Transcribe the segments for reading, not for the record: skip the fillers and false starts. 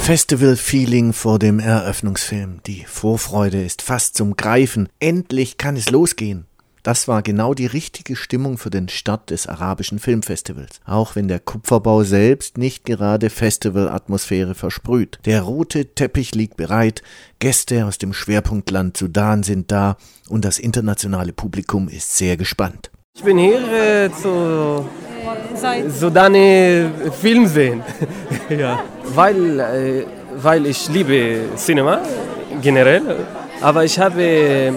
Festival-Feeling vor dem Eröffnungsfilm. Die Vorfreude ist fast zum Greifen. Endlich kann es losgehen. Das war genau die richtige Stimmung für den Start des arabischen Filmfestivals. Auch wenn der Kupferbau selbst nicht gerade Festivalatmosphäre versprüht. Der rote Teppich liegt bereit, Gäste aus dem Schwerpunktland Sudan sind da und das internationale Publikum ist sehr gespannt. Ich bin hier zu Sudani Film sehen. Ja. Weil ich liebe Cinema generell, aber ich habe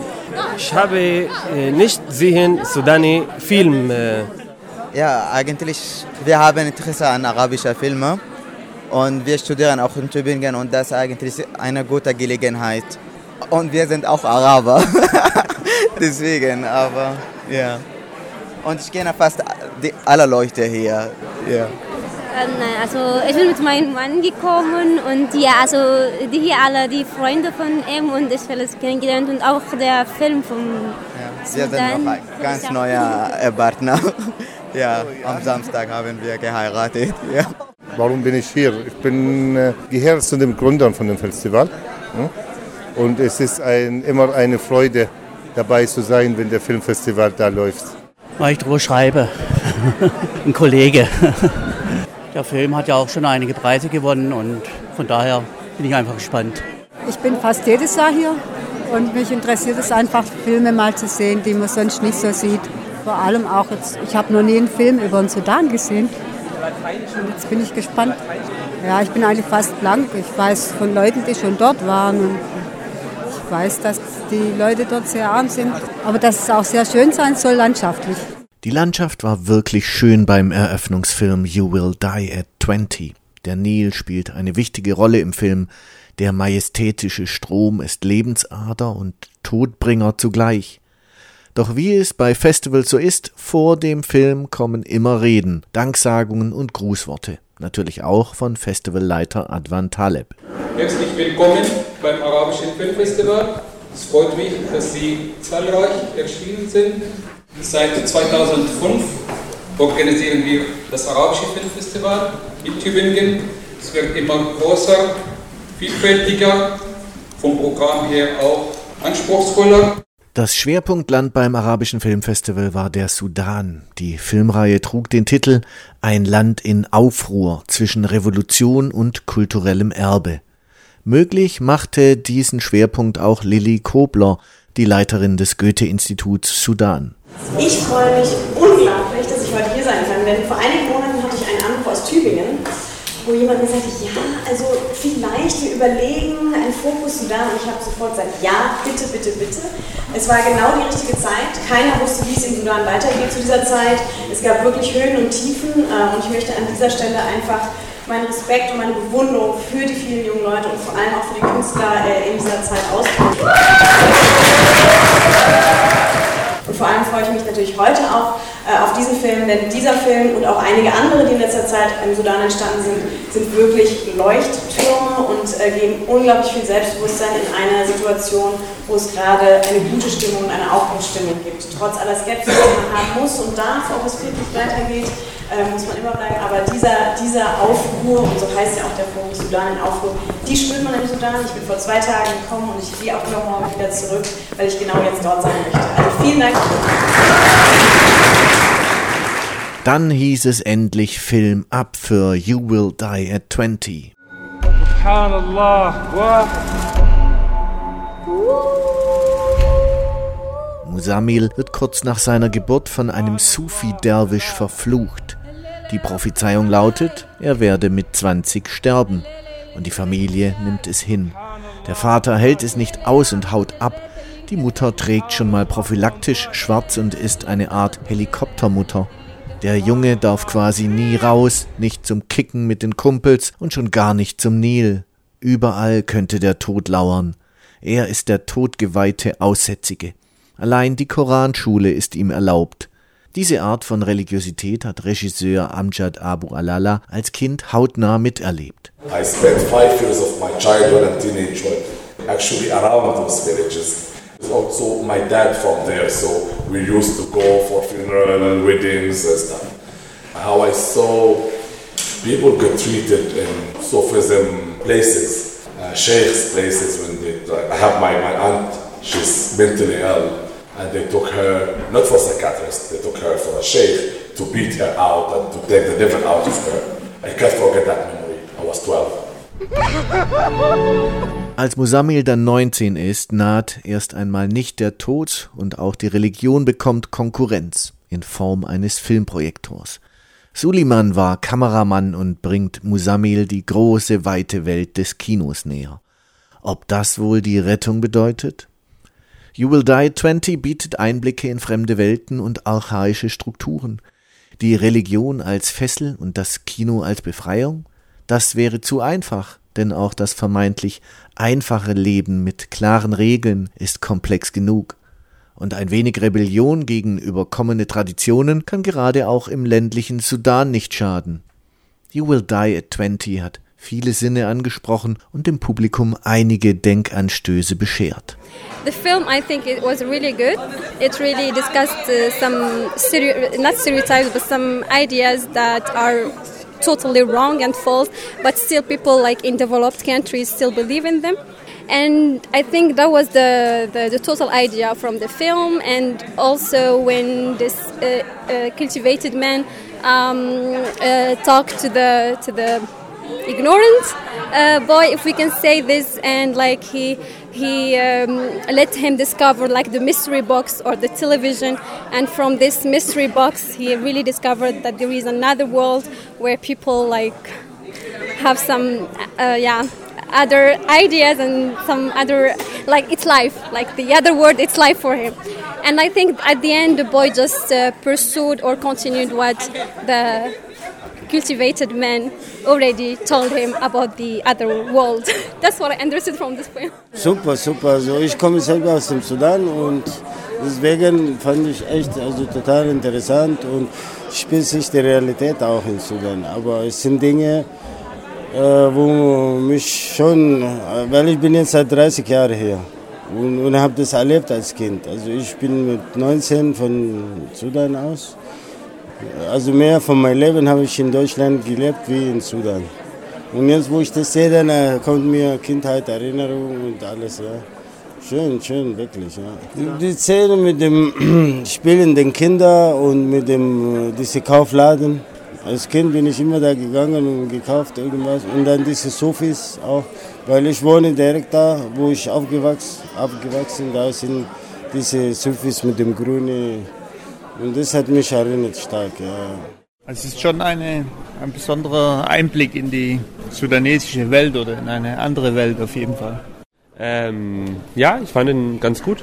nicht gesehen Sudani Film. Ja, eigentlich, wir haben Interesse an arabischen Filmen und wir studieren auch in Tübingen und das ist eigentlich eine gute Gelegenheit. Und wir sind auch Araber, deswegen, aber ja. Und ich kenne fast alle Leute hier. Ja. Also ich bin mit meinem Mann gekommen und ja, also die hier alle, die Freunde von ihm und ich habe es kennengelernt und auch der Film von Wir sind noch ein ganz neuer Partner. Ja, am Samstag haben wir geheiratet. Ja. Warum bin ich hier? Ich gehöre zu den Gründern von dem Festival. Und es ist immer eine Freude, dabei zu sein, wenn der Filmfestival da läuft. Weil ich drüber schreibe. Ein Kollege. Der Film hat ja auch schon einige Preise gewonnen und von daher bin ich einfach gespannt. Ich bin fast jedes Jahr hier und mich interessiert es einfach, Filme mal zu sehen, die man sonst nicht so sieht. Vor allem auch jetzt, ich habe noch nie einen Film über den Sudan gesehen und jetzt bin ich gespannt. Ja, ich bin eigentlich fast blank. Ich weiß von Leuten, die schon dort waren und ich weiß, dass die Leute dort sehr arm sind, aber dass es auch sehr schön sein soll landschaftlich. Die Landschaft war wirklich schön beim Eröffnungsfilm You Will Die at 20. Der Nil spielt eine wichtige Rolle im Film. Der majestätische Strom ist Lebensader und Todbringer zugleich. Doch wie es bei Festivals so ist, vor dem Film kommen immer Reden, Danksagungen und Grußworte. Natürlich auch von Festivalleiter Adwan Taleb. Herzlich willkommen beim Arabischen Filmfestival. Es freut mich, dass Sie zahlreich erschienen sind. Seit 2005 organisieren wir das Arabische Filmfestival in Tübingen. Es wird immer größer, vielfältiger, vom Programm her auch anspruchsvoller. Das Schwerpunktland beim Arabischen Filmfestival war der Sudan. Die Filmreihe trug den Titel »Ein Land in Aufruhr zwischen Revolution und kulturellem Erbe«. Möglich machte diesen Schwerpunkt auch Lilly Kobler, die Leiterin des Goethe-Instituts Sudan. Ich freue mich unglaublich, dass ich heute hier sein kann, denn vor einigen Monaten hatte ich einen Anruf aus Tübingen, wo jemand mir sagte, ja, also vielleicht wir überlegen einen Fokus Sudan und ich habe sofort gesagt, ja, bitte, bitte, bitte. Es war genau die richtige Zeit, keiner wusste, wie es im Sudan weitergeht zu dieser Zeit. Es gab wirklich Höhen und Tiefen und ich möchte an dieser Stelle einfach meinen Respekt und meine Bewunderung für die vielen jungen Leute und vor allem auch für die Künstler in dieser Zeit ausdrücken. Und vor allem freue ich mich natürlich heute auch auf diesen Film, denn dieser Film und auch einige andere, die in letzter Zeit im Sudan entstanden sind wirklich Leuchttürme und geben unglaublich viel Selbstbewusstsein in einer Situation, wo es gerade eine gute Stimmung und eine Aufbruchsstimmung gibt. Trotz aller Skepsis, die man haben muss und darf, ob es wirklich weitergeht, muss man immer bleiben. Aber dieser Aufruhr, und so heißt ja auch der Fokus Sudan in Aufruhr, die spürt man im Sudan. Ich bin vor 2 Tagen gekommen und ich gehe auch morgen wieder zurück, weil ich genau jetzt dort sein möchte. Also vielen Dank. Dann hieß es endlich Film ab für You Will Die at 20. Subhanallah. Musamil wird kurz nach seiner Geburt von einem Sufi-Derwisch verflucht. Die Prophezeiung lautet, er werde mit 20 sterben. Und die Familie nimmt es hin. Der Vater hält es nicht aus und haut ab. Die Mutter trägt schon mal prophylaktisch schwarz und ist eine Art Helikoptermutter. Der Junge darf quasi nie raus, nicht zum Kicken mit den Kumpels und schon gar nicht zum Nil. Überall könnte der Tod lauern. Er ist der todgeweihte Aussätzige. Allein die Koranschule ist ihm erlaubt. Diese Art von Religiosität hat Regisseur Amjad Abu Alala als Kind hautnah miterlebt. I spent 5 years of my childhood and teenagehood actually around those villages. Also my dad from there, so we used to go for funeral and weddings and stuff. How I saw people get treated in Sufism places, sheikhs places. I have my aunt, she's mentally ill, and they took her, not for a psychiatrist, they took her for a sheikh to beat her out and to take the devil out of her. I can't forget that memory. I was 12. Als Muzammil dann 19 ist, naht erst einmal nicht der Tod und auch die Religion bekommt Konkurrenz in Form eines Filmprojektors. Suleiman war Kameramann und bringt Muzammil die große, weite Welt des Kinos näher. Ob das wohl die Rettung bedeutet? You Will Die 20 bietet Einblicke in fremde Welten und archaische Strukturen. Die Religion als Fessel und das Kino als Befreiung? Das wäre zu einfach, denn auch das vermeintlich einfache Leben mit klaren Regeln ist komplex genug. Und ein wenig Rebellion gegen überkommene Traditionen kann gerade auch im ländlichen Sudan nicht schaden. You Will Die at 20 hat viele Sinne angesprochen und dem Publikum einige Denkanstöße beschert. The film, I think it was really good. It really discussed some not stereotypes, but some ideas that are totally wrong and false, but still people like in developed countries still believe in them. And I think that was the total idea from the film. And also when this cultivated man talked to the ignorant boy, if we can say this, and like he let him discover like the mystery box or the television, and from this mystery box he really discovered that there is another world where people like have some other ideas and some other, like it's life, like the other world, it's life for him. And I think at the end the boy just pursued or continued what the cultivated man already told him about the other world. That's what I understood from this film. Super. Also ich komme selber aus dem Sudan und deswegen fand ich echt total interessant und spielt sich die Realität auch in Sudan. Aber es sind Dinge, wo mich schon, weil ich bin jetzt seit 30 Jahren hier und habe das erlebt als Kind. Also ich bin mit 19 von Sudan aus. Also mehr von meinem Leben habe ich in Deutschland gelebt wie in Sudan. Und jetzt, wo ich das sehe, dann kommt mir Kindheit, Erinnerung und alles. Ja. Schön, wirklich. Ja. Die Szene mit dem spielenden Kinder und mit diesem Kaufladen. Als Kind bin ich immer da gegangen und gekauft irgendwas. Und dann diese Sufis auch, weil ich wohne direkt da, wo ich aufgewachsen. Da sind diese Sufis mit dem Grünen. Und das hat mich erinnert stark, ja. Es ist schon ein besonderer Einblick in die sudanesische Welt oder in eine andere Welt auf jeden Fall. Ja, ich fand ihn ganz gut.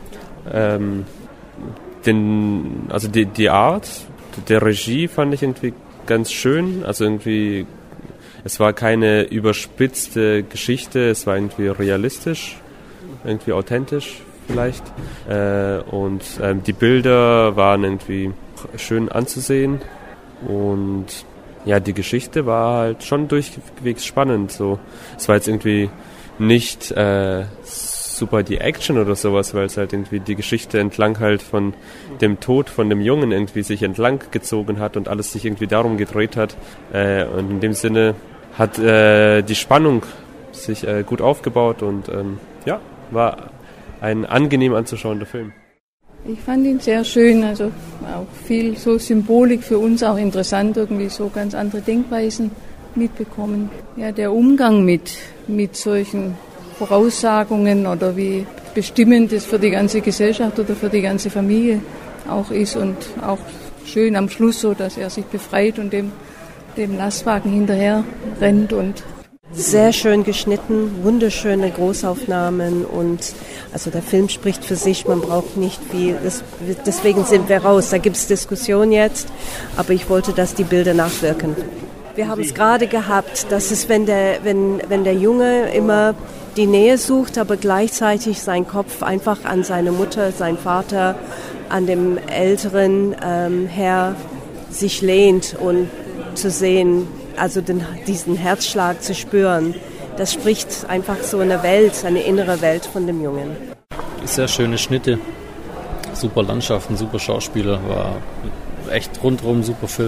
Die Art der Regie fand ich irgendwie ganz schön. Also irgendwie, es war keine überspitzte Geschichte, es war irgendwie realistisch, irgendwie authentisch vielleicht. Die Bilder waren irgendwie schön anzusehen. Und ja, die Geschichte war halt schon durchwegs spannend. So, es war jetzt irgendwie nicht super die Action oder sowas, weil es halt irgendwie die Geschichte entlang halt von dem Tod von dem Jungen irgendwie sich entlang gezogen hat und alles sich irgendwie darum gedreht hat. Und in dem Sinne hat die Spannung sich gut aufgebaut und war ein angenehm anzuschauender Film. Ich fand ihn sehr schön, also auch viel so Symbolik für uns, auch interessant, irgendwie so ganz andere Denkweisen mitbekommen. Ja, der Umgang mit solchen Voraussagungen oder wie bestimmend es für die ganze Gesellschaft oder für die ganze Familie auch ist und auch schön am Schluss so, dass er sich befreit und dem Lastwagen hinterher rennt und sehr schön geschnitten, wunderschöne Großaufnahmen und also der Film spricht für sich, man braucht nicht viel, deswegen sind wir raus, da gibt es Diskussion jetzt, aber ich wollte, dass die Bilder nachwirken. Wir haben es gerade gehabt, dass es, wenn der Junge immer die Nähe sucht, aber gleichzeitig sein Kopf einfach an seine Mutter, seinen Vater, an dem älteren Herr sich lehnt und zu sehen, also diesen Herzschlag zu spüren, das spricht einfach so eine Welt, eine innere Welt von dem Jungen. Sehr schöne Schnitte, super Landschaften, super Schauspieler, war echt rundherum super Film.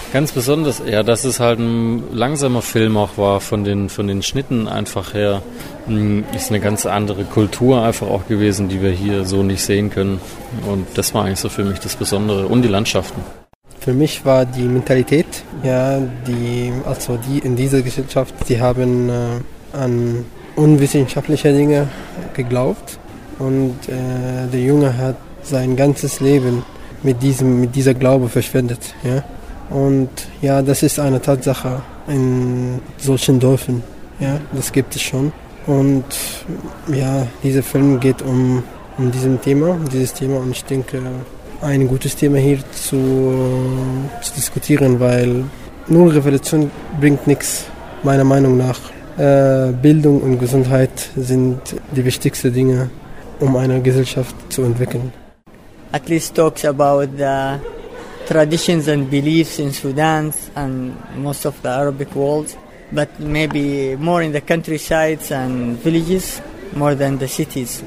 Ganz besonders, ja, dass es halt ein langsamer Film auch war, von den Schnitten einfach her, ist eine ganz andere Kultur einfach auch gewesen, die wir hier so nicht sehen können. Und das war eigentlich so für mich das Besondere und die Landschaften. Für mich war die Mentalität, ja, die in dieser Gesellschaft, die haben an unwissenschaftliche Dinge geglaubt und der Junge hat sein ganzes Leben mit dieser Glaube verschwendet, ja. Und ja, das ist eine Tatsache in solchen Dörfern, ja, das gibt es schon. Und ja, dieser Film geht um dieses Thema und ich denke, ein gutes Thema hier zu diskutieren, weil nur Revolution bringt nichts, meiner Meinung nach. Bildung und Gesundheit sind die wichtigsten Dinge, um eine Gesellschaft zu entwickeln. At least talks about the traditions and beliefs in Sudan and most of the Arabic world, but maybe more in the countrysides and villages more than the cities.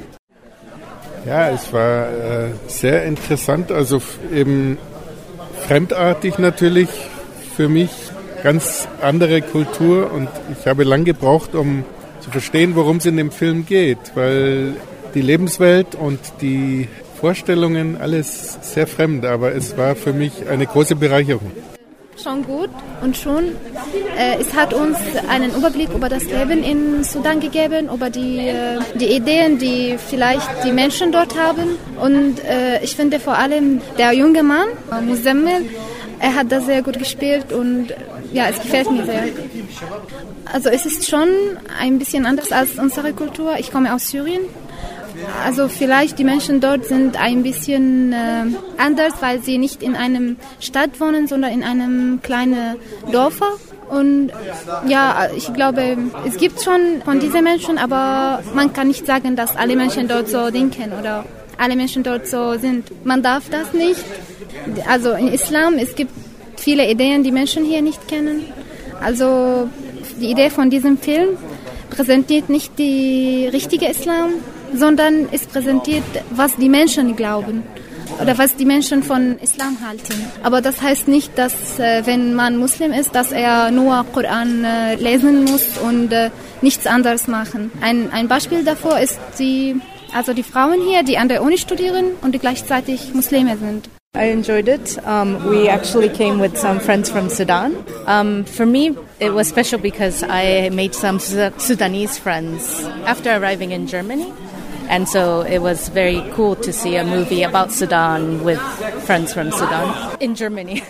Ja, es war sehr interessant, also eben fremdartig natürlich für mich, ganz andere Kultur und ich habe lang gebraucht, um zu verstehen, worum es in dem Film geht, weil die Lebenswelt und die Vorstellungen, alles sehr fremd, aber es war für mich eine große Bereicherung. Schon gut und es hat uns einen Überblick über das Leben in Sudan gegeben, über die Ideen, die vielleicht die Menschen dort haben. Und ich finde vor allem der junge Mann, Muzammil, er hat das sehr gut gespielt und ja, es gefällt mir sehr. Also es ist schon ein bisschen anders als unsere Kultur. Ich komme aus Syrien. Also vielleicht die Menschen dort sind ein bisschen anders, weil sie nicht in einem Stadt wohnen, sondern in einem kleinen Dorf. Und ja, ich glaube, es gibt schon von diesen Menschen, aber man kann nicht sagen, dass alle Menschen dort so denken oder alle Menschen dort so sind. Man darf das nicht. Also in Islam, es gibt viele Ideen, die Menschen hier nicht kennen. Also die Idee von diesem Film präsentiert nicht die richtige Islam, sondern es präsentiert, was die Menschen glauben oder was die Menschen von Islam halten. Aber das heißt nicht, dass wenn man Muslim ist, dass er nur Koran lesen muss und nichts anderes machen. Ein Beispiel davor ist die Frauen hier, die an der Uni studieren und die gleichzeitig Muslime sind. I enjoyed it. We actually came with some friends from Sudan. For me, it was special because I made some Sudanese friends after arriving in Germany. And so it was very cool to see a movie about Sudan with friends from Sudan in Germany.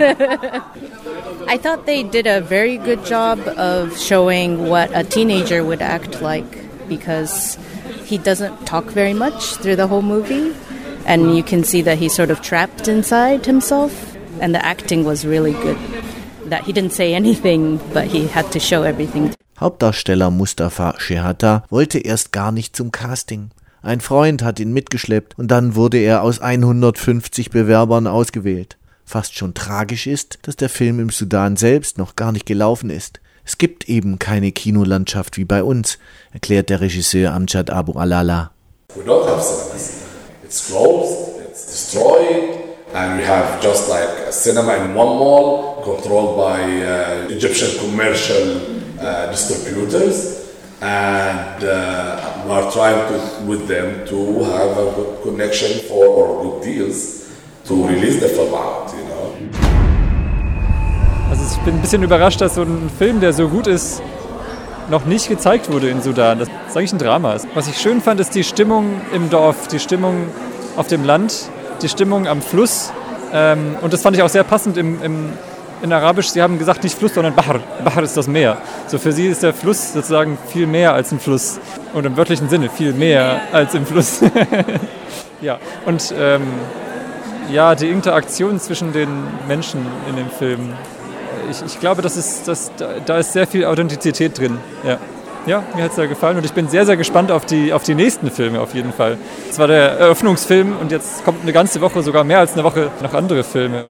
I thought they did a very good job of showing what a teenager would act like because he doesn't talk very much through the whole movie. And you can see that he's sort of trapped inside himself. And the acting was really good. That he didn't say anything, but he had to show everything. Hauptdarsteller Mustafa Shehata wollte erst gar nicht zum Casting. Ein Freund hat ihn mitgeschleppt und dann wurde er aus 150 Bewerbern ausgewählt. Fast schon tragisch ist, dass der Film im Sudan selbst noch gar nicht gelaufen ist. Es gibt eben keine Kinolandschaft wie bei uns, erklärt der Regisseur Amjad Abu Alala. We don't have cinemas. It's closed, it's destroyed, and we have just like a cinema in one mall controlled by Egyptian commercial distributors, and we are trying with them to have a good connection or good deals to release the film out, you know. Also ich bin ein bisschen überrascht, dass so ein Film, der so gut ist, noch nicht gezeigt wurde in Sudan. Das ist eigentlich ein Drama. Was ich schön fand, ist die Stimmung im Dorf, die Stimmung auf dem Land, die Stimmung am Fluss. Und das fand ich auch sehr passend in Arabisch. Sie haben gesagt, nicht Fluss, sondern Bahr. Bahr ist das Meer. So für sie ist der Fluss sozusagen viel mehr als ein Fluss. Und im wörtlichen Sinne viel mehr als im Fluss. Ja, und die Interaktion zwischen den Menschen in dem Film. Ich glaube, da ist sehr viel Authentizität drin. Ja, mir hat es sehr gefallen und ich bin sehr, sehr gespannt auf die nächsten Filme auf jeden Fall. Das war der Eröffnungsfilm und jetzt kommt eine ganze Woche, sogar mehr als eine Woche, noch andere Filme.